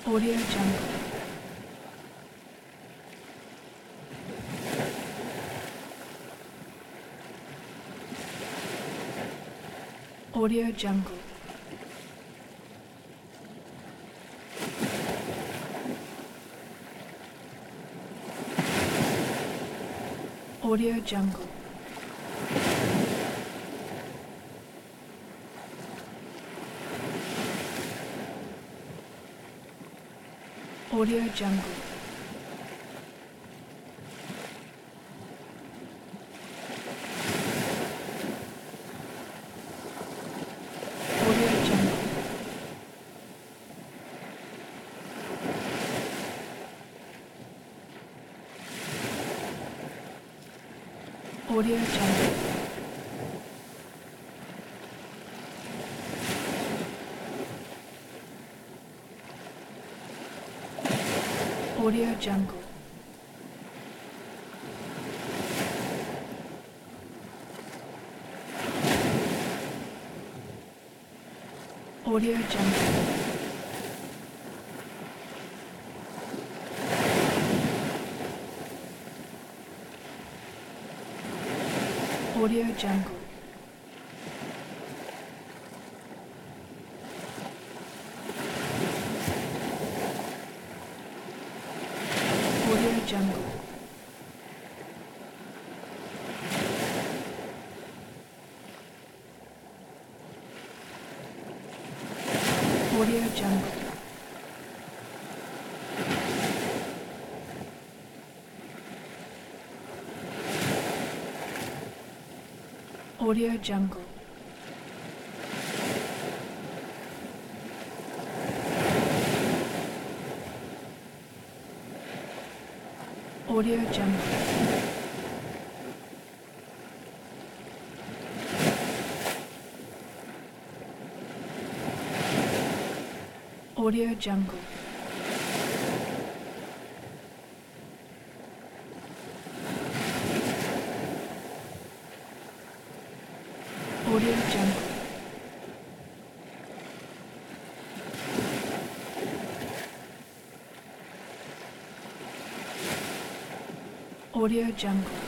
Audio Jungle. Audio Jungle. Audio Jungle. Audio Jungle. Audio Jungle. Audio Jungle. Audio Jungle. Audio Jungle. Audio Jungle. Audio Jungle. Audio Jungle. Audio Jungle. Audio Jungle. Audio Jungle. Audio Jungle. Audio Jungle.